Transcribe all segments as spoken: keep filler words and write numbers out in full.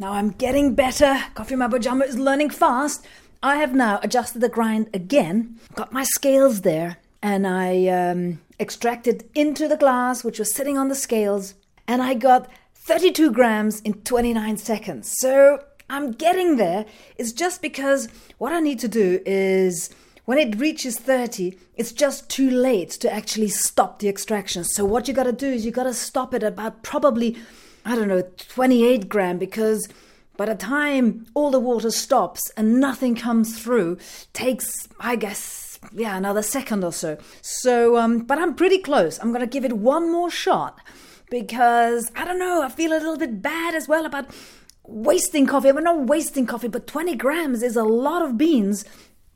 Now I'm getting better. Coffee Mambo Jumbo is learning fast. I have now adjusted the grind again, got my scales there, and I um, extracted into the glass, which was sitting on the scales, and I got thirty-two grams in twenty-nine seconds. So I'm getting there. It's just because what I need to do is, when it reaches thirty, it's just too late to actually stop the extraction. So what you got to do is you got to stop it about probably, I don't know, twenty-eight gram, because by the time all the water stops and nothing comes through, takes, I guess, yeah, another second or so. So, um, but I'm pretty close. I'm going to give it one more shot because, I don't know, I feel a little bit bad as well about wasting coffee. I'm not wasting coffee, but twenty grams is a lot of beans.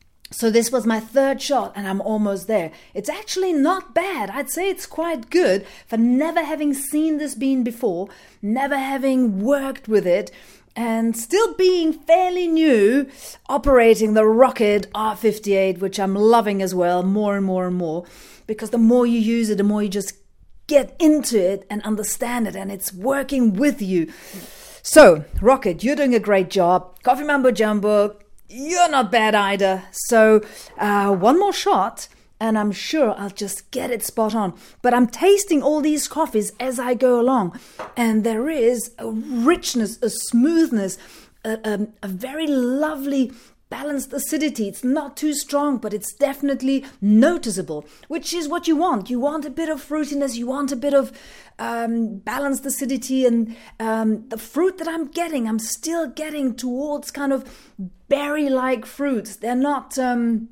So this was my third shot and I'm almost there. It's actually not bad. I'd say it's quite good for never having seen this bean before, never having worked with it, and still being fairly new, operating the Rocket R fifty-eight, which I'm loving as well, more and more and more, because the more you use it, the more you just get into it and understand it, and it's working with you. So, Rocket, you're doing a great job. Coffee Mambo Jumbo, you're not bad either. So, uh, one more shot, and I'm sure I'll just get it spot on. But I'm tasting all these coffees as I go along, and there is a richness, a smoothness, a, a, a very lovely balanced acidity. It's not too strong, but it's definitely noticeable, which is what you want. You want a bit of fruitiness, you want a bit of um, balanced acidity, and um, the fruit that I'm getting, I'm still getting towards kind of berry-like fruits. They're not um,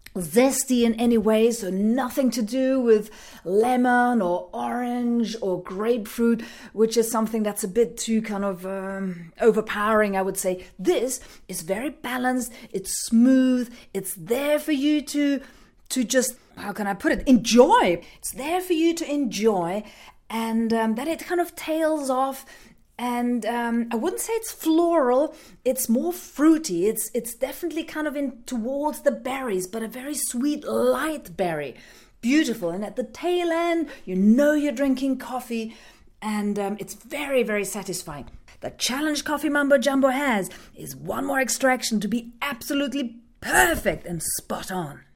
zesty in any way, so nothing to do with lemon or orange or grapefruit, which is something that's a bit too kind of um, overpowering, I would say. This is very balanced, it's smooth, it's there for you to to just, how can I put it, enjoy. It's there for you to enjoy, and um, then it kind of tails off. And um, I wouldn't say it's floral, it's more fruity. It's it's definitely kind of in towards the berries, but a very sweet, light berry. Beautiful. And at the tail end, you know you're drinking coffee, and um, it's very, very satisfying. The challenge Coffee Mambo Jumbo has is one more extraction to be absolutely perfect and spot on.